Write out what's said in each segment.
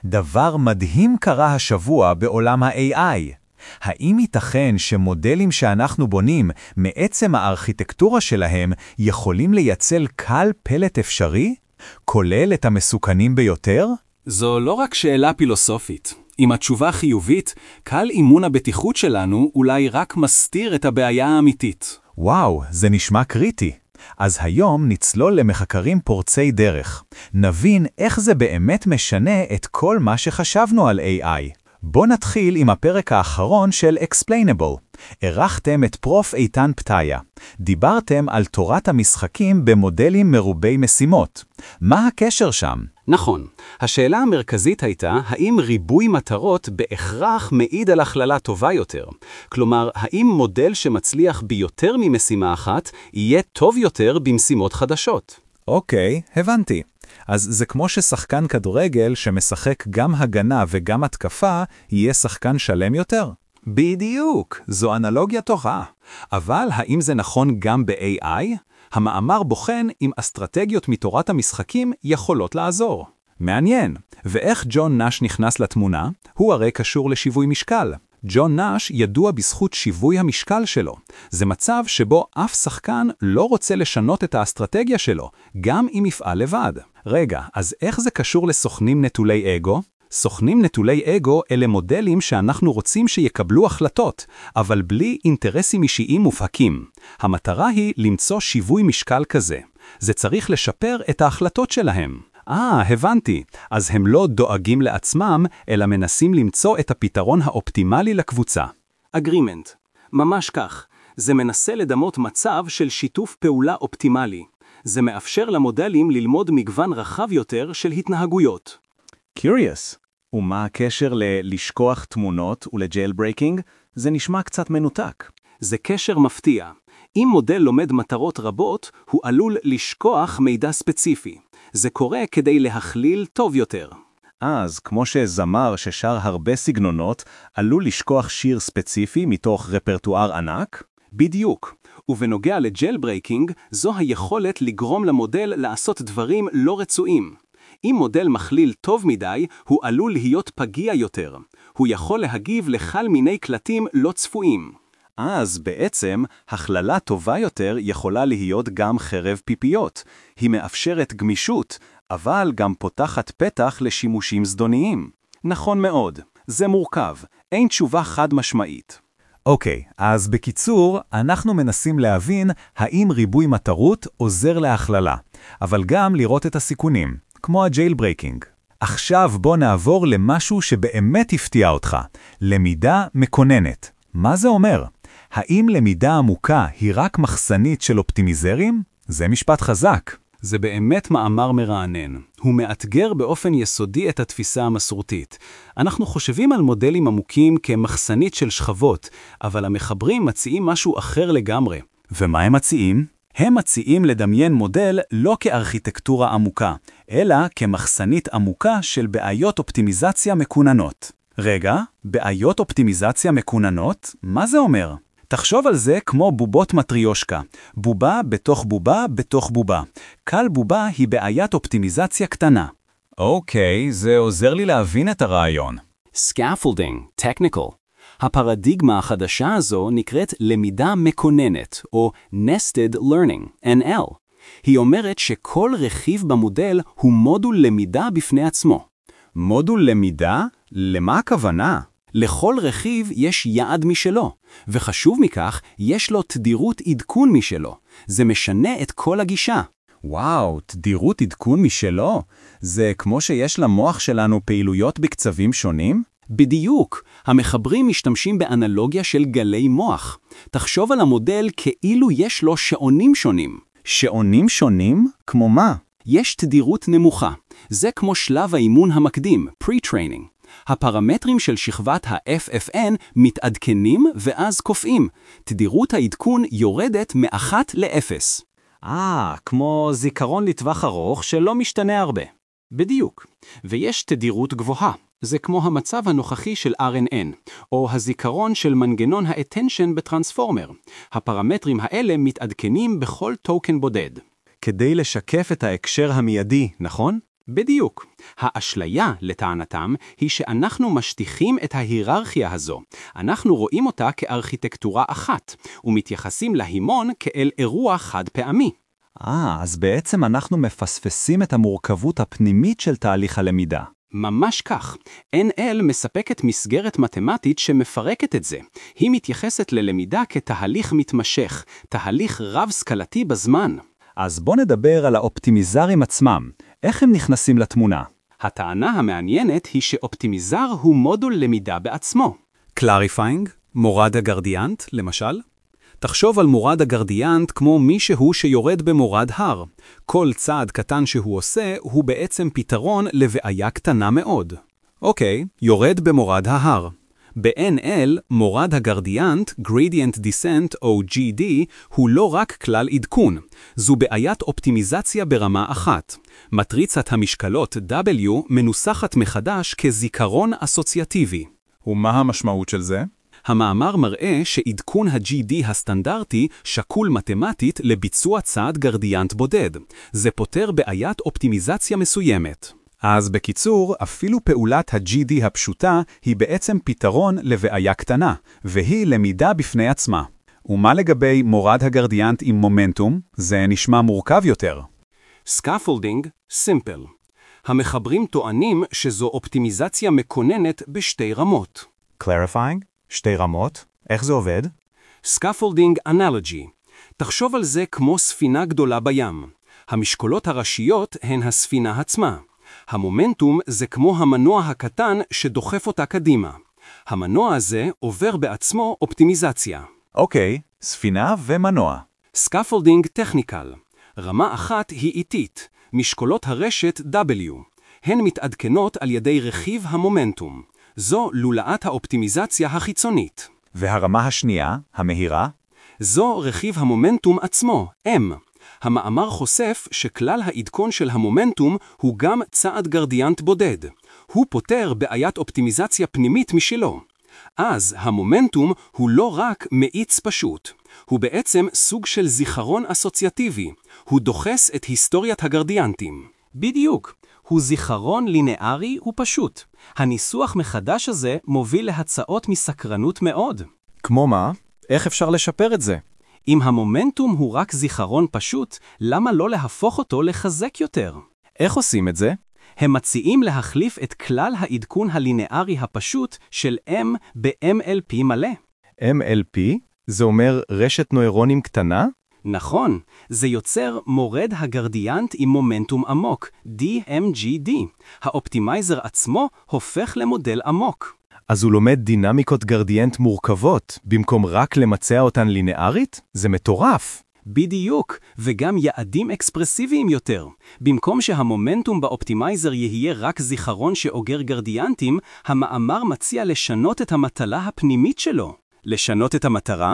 דבר מדהים קרה השבוע בעולם ה-AI. האם ייתכן שמודלים שאנחנו בונים, מעצם הארכיטקטורה שלהם, יכולים לייצר קל פלט אפשרי? כולל את המסוכנים ביותר? זו לא רק שאלה פילוסופית. עם התשובה חיובית, קל אימון הבטיחות שלנו אולי רק מסתיר את הבעיה האמיתית. וואו, זה נשמע קריטי. אז היום נצלול למחקרים פורצי דרך. נבין איך זה באמת משנה את כל מה שחשבנו על AI. בוא נתחיל עם הפרק האחרון של Explainable. ערכתם את פרוף איתן פתיה. דיברתם על תורת המשחקים במודלים מרובי משימות. מה הקשר שם? נכון. השאלה המרכזית הייתה, האם ריבוי מטרות בהכרח מעיד על הכללה טובה יותר? כלומר, האם מודל שמצליח ביותר ממשימה אחת, יהיה טוב יותר במשימות חדשות? אוקיי, הבנתי. אז זה כמו ששחקן כדורגל שמשחק גם הגנה וגם התקפה, יהיה שחקן שלם יותר? בדיוק, זו אנלוגיה טובה. אבל האם זה נכון גם ב-AI? המאמר בוחן אם אסטרטגיות מתורת המשחקים יכולות לעזור. מעניין. ואיך ג'ון נאש נכנס לתמונה? הוא הרי קשור לשיווי משקל. ג'ון נאש ידוע בזכות שיווי המשקל שלו. זה מצב שבו אף שחקן לא רוצה לשנות את האסטרטגיה שלו, גם אם יפעל לבד. רגע, אז איך זה קשור לסוכנים נטולי אגו? סוכנים נטולי אגו אלה מודלים שאנחנו רוצים שיקבלו החלטות, אבל בלי אינטרסים אישיים מובהקים. המטרה היא למצוא שיווי משקל כזה. זה צריך לשפר את ההחלטות שלהם. הבנתי. אז הם לא דואגים לעצמם, אלא מנסים למצוא את הפתרון האופטימלי לקבוצה. אגרימנט. ממש כך. זה מנסה לדמות מצב של שיתוף פעולה אופטימלי. זה מאפשר למודלים ללמוד מגוון רחב יותר של התנהגויות. Curious. ומה הקשר לשכוח תמונות ולג'יילברייקינג? זה נשמע קצת מנותק. זה קשר מפתיע. אם מודל לומד מטרות רבות, הוא עלול לשכוח מידע ספציפי. זה קורה כדי להכליל טוב יותר. אז כמו שזמר ששר הרבה סגנונות, עלול לשכוח שיר ספציפי מתוך רפרטואר ענק? בדיוק. ובנוגע לג'יילברייקינג, זו היכולת לגרום למודל לעשות דברים לא רצויים. אם מודל מכליל טוב מדי, הוא עלול להיות פגיע יותר. הוא יכול להגיב לכל מיני קלטים לא צפויים. אז בעצם, הכללה טובה יותר יכולה להיות גם חרב פיפיות. היא מאפשרת גמישות, אבל גם פותחת פתח לשימושים זדוניים. נכון מאוד, זה מורכב, אין תשובה חד משמעית. אוקיי, אז בקיצור, אנחנו מנסים להבין האם ריבוי מטרות עוזר להכללה, אבל גם לראות את הסיכונים, כמו הג'יילברייקינג. עכשיו בוא נעבור למשהו שבאמת הפתיע אותך, למידה מקוננת. מה זה אומר? האם למידה עמוקה היא רק מחסנית של אופטימיזרים? זה משפט חזק. זה באמת מאמר מרענן. הוא מאתגר באופן יסודי את התפיסה המסורתית. אנחנו חושבים על מודלים עמוקים כמחסנית של שכבות, אבל המחברים מציעים משהו אחר לגמרי. ומה הם מציעים? הם מציעים לדמיין מודל לא כארכיטקטורה עמוקה, אלא כמחסנית עמוקה של בעיות אופטימיזציה מקוננות. רגע, בעיות אופטימיזציה מקוננות? מה זה אומר? תחשוב על זה כמו בובות מטריושקה. בובה בתוך בובה בתוך בובה. כל בובה היא בעיית אופטימיזציה קטנה. אוקיי, זה עוזר לי להבין את הרעיון. Scaffolding, technical. הפרדיגמה החדשה הזו נקראת למידה מקוננת, או Nested Learning, NL. היא אומרת שכל רכיב במודל הוא מודול למידה בפני עצמו. מודול למידה? למה הכוונה? לכל רכיב יש יעד משלו, וחשוב מכך, יש לו תדירות עדכון משלו. זה משנה את כל הגישה. וואו, תדירות עדכון משלו? זה כמו שיש למוח שלנו פעילויות בקצבים שונים? בדיוק. המחברים משתמשים באנלוגיה של גלי מוח. תחשוב על המודל כאילו יש לו שעונים שונים. שעונים שונים? כמו מה? יש תדירות נמוכה. זה כמו שלב האימון המקדים, pre-training. הפרמטרים של שכבת ה-FFN מתעדכנים ואז קופאים. תדירות העדכון יורדת מ-1 ל-0. כמו זיכרון לטווח ארוך שלא משתנה הרבה. בדיוק. ויש תדירות גבוהה. זה כמו המצב הנוכחי של RNN, או הזיכרון של מנגנון ה-attention בטרנספורמר. הפרמטרים האלה מתעדכנים בכל טוקן בודד. כדי לשקף את ההקשר המיידי, נכון? בדיוק. האשליה, לטענתם, היא שאנחנו משטיחים את ההיררכיה הזו. אנחנו רואים אותה כארכיטקטורה אחת, ומתייחסים להימון כאל אירוע חד פעמי. אז בעצם אנחנו מפספסים את המורכבות הפנימית של תהליך הלמידה. ממש כך. NL מספקת מסגרת מתמטית שמפרקת את זה. היא מתייחסת ללמידה כתהליך מתמשך, תהליך רב-סקלתי בזמן. אז בוא נדבר על האופטימיזרים עצמם. איך הם נכנסים לתמונה? הטענה המעניינת היא שאופטימיזר הוא מודול למידה בעצמו. Clarifying, מורד הגרדיאנט, למשל. תחשוב על מורד הגרדיאנט כמו מישהו שיורד במורד הר. כל צעד קטן שהוא עושה הוא בעצם פתרון לבעיה קטנה מאוד. אוקיי, יורד במורד ההר. ב-NL, מורד הגרדיאנט, Gradient Descent או GD, הוא לא רק כלל עדכון. זו בעיית אופטימיזציה ברמה אחת. מטריצת המשקלות W מנוסחת מחדש כזיכרון אסוציאטיבי. ומה המשמעות של זה? המאמר מראה שעדכון ה-GD הסטנדרטי שקול מתמטית לביצוע צעד גרדיאנט בודד. זה פותר בעיית אופטימיזציה מסוימת. אז בקיצור, אפילו פעולת ה-GD הפשוטה היא בעצם פתרון לבעיה קטנה, והיא למידה בפני עצמה. ומה לגבי מורד הגרדיאנט עם מומנטום? זה נשמע מורכב יותר. Scaffolding, simple. המחברים טוענים שזו אופטימיזציה מקוננת בשתי רמות. Clarifying? שתי רמות? איך זה עובד? Scaffolding analogy. תחשוב על זה כמו ספינה גדולה בים. המשקולות הראשיות הן הספינה עצמה. המומנטום זה כמו המנוע הקטן שדוחף אותה קדימה. המנוע הזה עובר בעצמו אופטימיזציה. אוקיי, ספינה ומנוע. Scaffolding technical. רמה אחת היא איטית, משקולות הרשת W. הן מתעדכנות על ידי רכיב המומנטום. זו לולאת האופטימיזציה החיצונית. והרמה השנייה, המהירה? זו רכיב המומנטום עצמו, M. המאמר חושף שכלל העדכון של המומנטום הוא גם צעד גרדיאנט בודד. הוא פותר בעיית אופטימיזציה פנימית משלו. אז המומנטום הוא לא רק מאיץ פשוט. הוא בעצם סוג של זיכרון אסוציאטיבי. הוא דוחס את היסטוריית הגרדיאנטים. בדיוק. הוא זיכרון לינארי ופשוט. הניסוח מחדש הזה מוביל להצעות מסקרנות מאוד. כמו מה? איך אפשר לשפר את זה? אם המומנטום הוא רק זיכרון פשוט, למה לא להפוך אותו לחזק יותר? איך עושים את זה? הם מציעים להחליף את כלל העדכון הלינארי הפשוט של M ב-MLP מלא. MLP? זה אומר רשת נוירונים קטנה? נכון, זה יוצר מורד הגרדיאנט עם מומנטום עמוק, DMGD. האופטימייזר עצמו הופך למודל עמוק. אז הוא לומד דינמיקות גרדיאנט מורכבות, במקום רק למצע אותן לינארית? זה מטורף. בדיוק, וגם יעדים אקספרסיביים יותר. במקום שהמומנטום באופטימייזר יהיה רק זיכרון שאוגר גרדיאנטים, המאמר מציע לשנות את המטלה הפנימית שלו. לשנות את המטרה?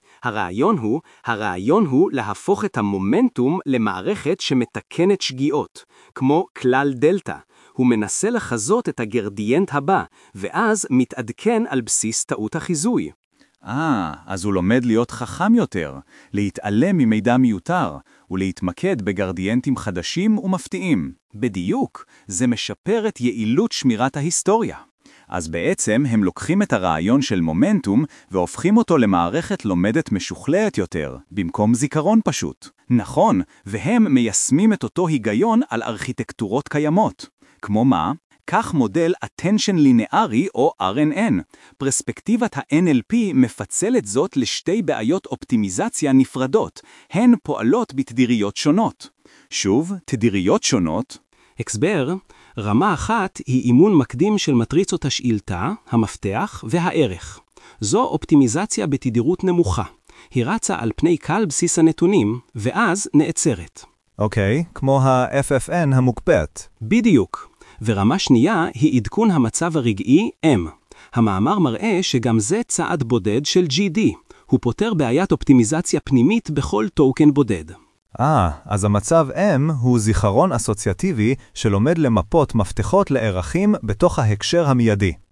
הרעיון הוא להפוך את המומנטום למערכת שמתקנת שגיאות, כמו כלל דלטה. הוא מנסה לחזות את הגרדיאנט הבא, ואז מתעדכן על בסיס טעות החיזוי. אז הוא לומד להיות חכם יותר, להתעלם ממידע מיותר, ולהתמקד בגרדיאנטים חדשים ומפתיעים. בדיוק, זה משפר את יעילות שמירת ההיסטוריה. אז בעצם הם לוקחים את הרעיון של מומנטום והופכים אותו למערכת לומדת משוכללת יותר, במקום זיכרון פשוט. נכון, והם מיישמים את אותו היגיון על ארכיטקטורות קיימות. כמו מה? כך מודל attention לינארי או RNN. פרספקטיבת ה-NLP מפצלת זאת לשתי בעיות אופטימיזציה נפרדות. הן פועלות בתדיריות שונות. שוב, תדיריות שונות. הסבר, רמה אחת היא אימון מקדים של מטריצות השאילתה, המפתח והערך. זו אופטימיזציה בתדירות נמוכה. היא רצה על פני קל בסיס הנתונים, ואז נעצרת. אוקיי, כמו ה-FFN המוקפאת. בדיוק. ורמה שנייה היא עדכון המצב הרגעי M. המאמר מראה שגם זה צעד בודד של GD. הוא פותר בעיית אופטימיזציה פנימית בכל טוקן בודד. אז המצב M הוא זיכרון אסוציאטיבי שלומד למפות מפתחות לערכים בתוך ההקשר המיידי.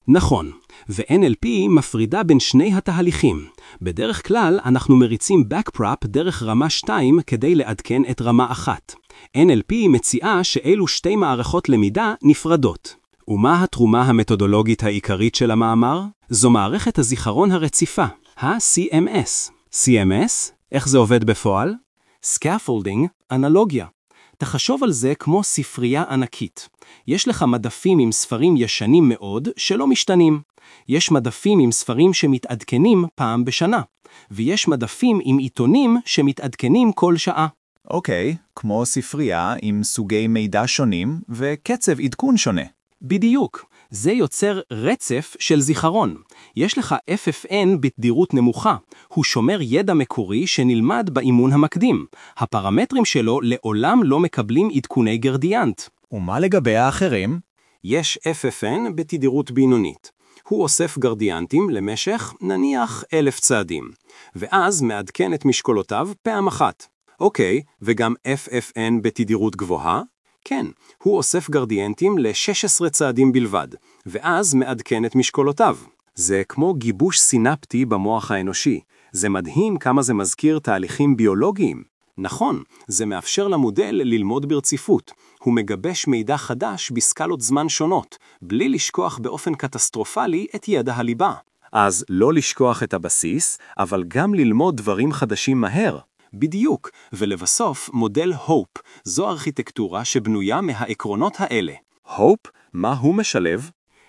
נכון, ו-NLP מפרידה בין שני התהליכים. בדרך כלל אנחנו מריצים backprop דרך רמה 2 כדי לעדכן את רמה 1. NLP מציעה שאלו שתי מערכות למידה נפרדות. ומה התרומה המתודולוגית העיקרית של המאמר? זו מערכת הזיכרון הרציפה, ה-CMS. CMS? איך זה עובד בפועל? Scaffolding, אנלוגיה. תחשוב על זה כמו ספרייה ענקית. יש לך מדפים עם ספרים ישנים מאוד שלא משתנים. יש מדפים עם ספרים שמתעדכנים פעם בשנה. ויש מדפים עם עיתונים שמתעדכנים כל שעה. אוקיי, כמו ספרייה עם סוגי מידע שונים וקצב עדכון שונה. בדיוק. זה יוצר רצף של זיכרון. יש לך FFN בתדירות נמוכה. הוא שומר ידע מקורי שנלמד באימון המקדים. הפרמטרים שלו לעולם לא מקבלים עדכוני גרדיאנט. ומה לגבי האחרים? יש FFN בתדירות בינונית. הוא אוסף גרדיאנטים למשך נניח 1,000 צעדים, ואז מעדכן את משקולותיו פעם אחת. אוקיי, וגם FFN בתדירות גבוהה? כן, הוא אוסף גרדיאנטים ל-16 צעדים בלבד, ואז מעדכן את משקולותיו. זה כמו גיבוש סינפטי במוח האנושי. זה מדהים כמה זה מזכיר תהליכים ביולוגיים. נכון, זה מאפשר למודל ללמוד ברציפות. הוא מגבש מידע חדש בסקלות זמן שונות, בלי לשכוח באופן קטסטרופלי את ידע הליבה. אז לא לשכוח את הבסיס, אבל גם ללמוד דברים חדשים מהר. בדיוק, ולבסוף מודל HOPE, זו ארכיטקטורה שבנויה מהעקרונות האלה. HOPE? מה הוא משלב?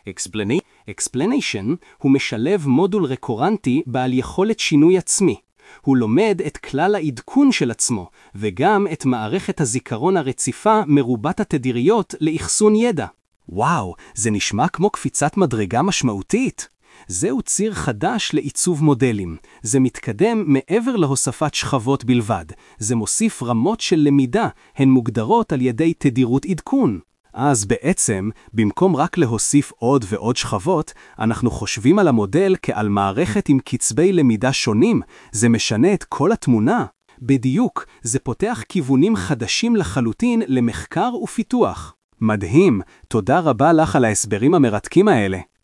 Explanation הוא משלב מודול רקורנטי בעל יכולת שינוי עצמי. הוא לומד את כלל העדכון של עצמו, וגם את מערכת הזיכרון הרציפה מרובת התדיריות לאחסון ידע. וואו, זה נשמע כמו קפיצת מדרגה משמעותית. זהו ציר חדש לעיצוב מודלים. זה מתקדם מעבר להוספת שכבות בלבד. זה מוסיף רמות של למידה, הן מוגדרות על ידי תדירות עדכון. אז בעצם, במקום רק להוסיף עוד ועוד שכבות, אנחנו חושבים על המודל כעל מערכת עם קצבי למידה שונים. זה משנה את כל התמונה. בדיוק, זה פותח כיוונים חדשים לחלוטין למחקר ופיתוח. מדהים, תודה רבה לך על ההסברים המרתקים האלה.